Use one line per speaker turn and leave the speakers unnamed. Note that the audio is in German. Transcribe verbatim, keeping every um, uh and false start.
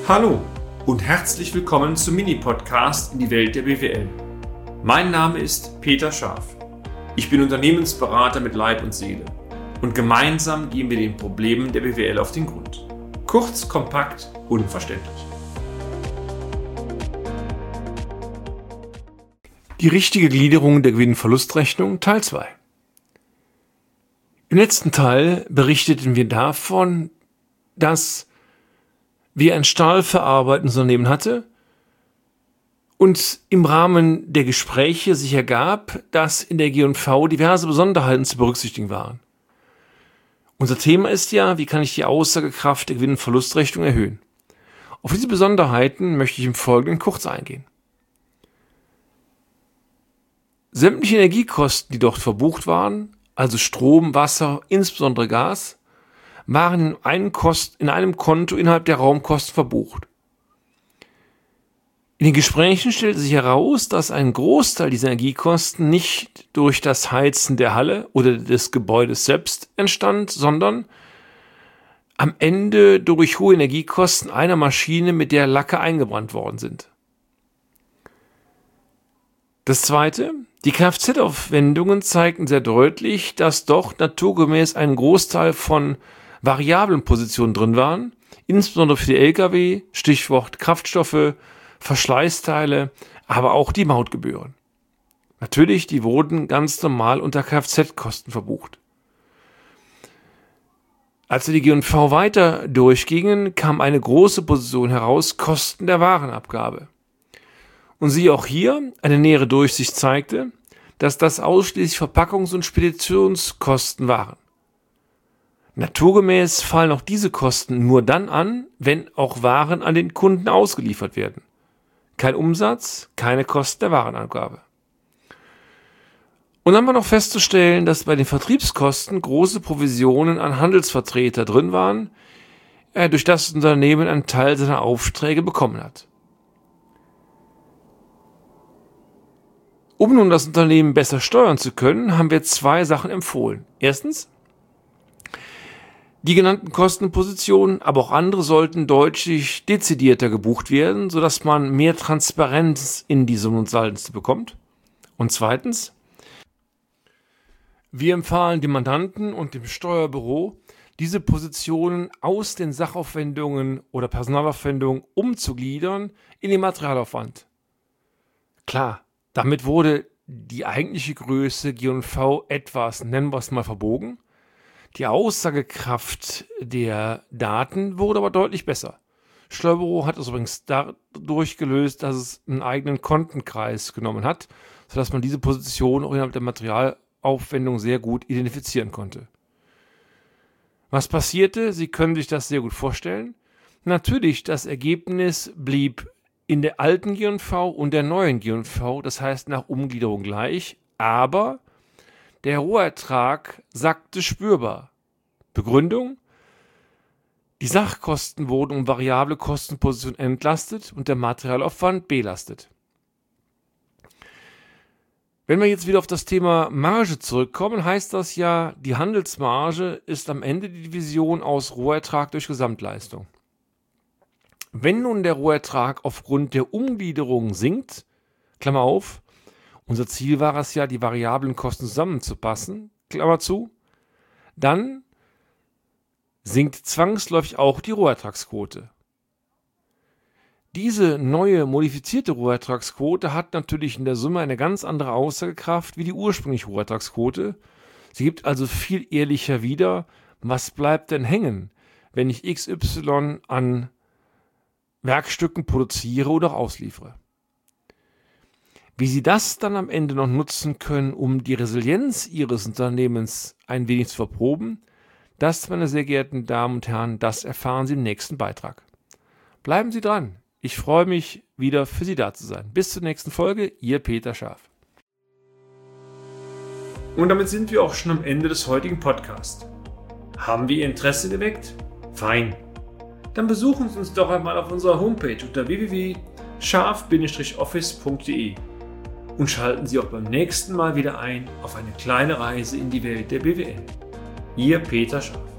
Hallo und herzlich willkommen zum Mini-Podcast in die Welt der B W L. Mein Name ist Peter Scharf. Ich bin Unternehmensberater mit Leib und Seele und gemeinsam gehen wir den Problemen der B W L auf den Grund. Kurz, kompakt, unverständlich. Die richtige Gliederung der Gewinn-Verlust-Rechnung Teil zwei. Im letzten Teil berichteten wir davon, dass wir ein stahlverarbeitendes Unternehmen hatte und im Rahmen der Gespräche sich ergab, dass in der G und V diverse Besonderheiten zu berücksichtigen waren. Unser Thema ist ja, wie kann ich die Aussagekraft der Gewinn- und Verlustrechnung erhöhen? Auf diese Besonderheiten möchte ich im Folgenden kurz eingehen. Sämtliche Energiekosten, die dort verbucht waren, also Strom, Wasser, insbesondere Gas, waren in einem, Kost, in einem Konto innerhalb der Raumkosten verbucht. In den Gesprächen stellte sich heraus, dass ein Großteil dieser Energiekosten nicht durch das Heizen der Halle oder des Gebäudes selbst entstand, sondern am Ende durch hohe Energiekosten einer Maschine, mit der Lacke eingebrannt worden sind. Das Zweite, die Kfz-Aufwendungen zeigten sehr deutlich, dass doch naturgemäß ein Großteil von variablen Positionen drin waren, insbesondere für die L K W, Stichwort Kraftstoffe, Verschleißteile, aber auch die Mautgebühren. Natürlich, die wurden ganz normal unter Kfz-Kosten verbucht. Als wir die G und V weiter durchgingen, kam eine große Position heraus, Kosten der Warenabgabe. Und siehe auch hier, eine nähere Durchsicht zeigte, dass das ausschließlich Verpackungs- und Speditionskosten waren. Naturgemäß fallen auch diese Kosten nur dann an, wenn auch Waren an den Kunden ausgeliefert werden. Kein Umsatz, keine Kosten der Warenabgabe. Und dann war noch festzustellen, dass bei den Vertriebskosten große Provisionen an Handelsvertreter drin waren, äh, durch das das Unternehmen einen Teil seiner Aufträge bekommen hat. Um nun das Unternehmen besser steuern zu können, haben wir zwei Sachen empfohlen. Erstens, die genannten Kostenpositionen, aber auch andere sollten deutlich dezidierter gebucht werden, sodass man mehr Transparenz in die Summen und Salden bekommt. Und zweitens, wir empfahlen dem Mandanten und dem Steuerbüro, diese Positionen aus den Sachaufwendungen oder Personalaufwendungen umzugliedern in den Materialaufwand. Klar, damit wurde die eigentliche Größe G und V etwas, nennen wir es mal, verbogen. Die Aussagekraft der Daten wurde aber deutlich besser. Steuerbüro hat es übrigens dadurch gelöst, dass es einen eigenen Kontenkreis genommen hat, sodass man diese Position auch innerhalb der Materialaufwendung sehr gut identifizieren konnte. Was passierte? Sie können sich das sehr gut vorstellen. Natürlich, das Ergebnis blieb in der alten G und V und der neuen G und V, das heißt nach Umgliederung gleich, aber der Rohertrag sackte spürbar. Begründung? Die Sachkosten wurden um variable Kostenpositionen entlastet und der Materialaufwand belastet. Wenn wir jetzt wieder auf das Thema Marge zurückkommen, heißt das ja, die Handelsmarge ist am Ende die Division aus Rohertrag durch Gesamtleistung. Wenn nun der Rohertrag aufgrund der Umgliederung sinkt, Klammer auf, unser Ziel war es ja, die variablen Kosten zusammenzupassen, Klammer zu, dann sinkt zwangsläufig auch die Rohertragsquote. Diese neue modifizierte Rohertragsquote hat natürlich in der Summe eine ganz andere Aussagekraft wie die ursprüngliche Rohertragsquote. Sie gibt also viel ehrlicher wieder, was bleibt denn hängen, wenn ich X Y an Werkstücken produziere oder auch ausliefere. Wie Sie das dann am Ende noch nutzen können, um die Resilienz Ihres Unternehmens ein wenig zu verproben, das, meine sehr geehrten Damen und Herren, das erfahren Sie im nächsten Beitrag. Bleiben Sie dran. Ich freue mich, wieder für Sie da zu sein. Bis zur nächsten Folge, Ihr Peter Scharf. Und damit sind wir auch schon am Ende des heutigen Podcasts. Haben wir Ihr Interesse geweckt? Fein. Dann besuchen Sie uns doch einmal auf unserer Homepage unter w w w punkt scharf Bindestrich office punkt d e und schalten Sie auch beim nächsten Mal wieder ein auf eine kleine Reise in die Welt der B W L. Ihr Peter Scharf.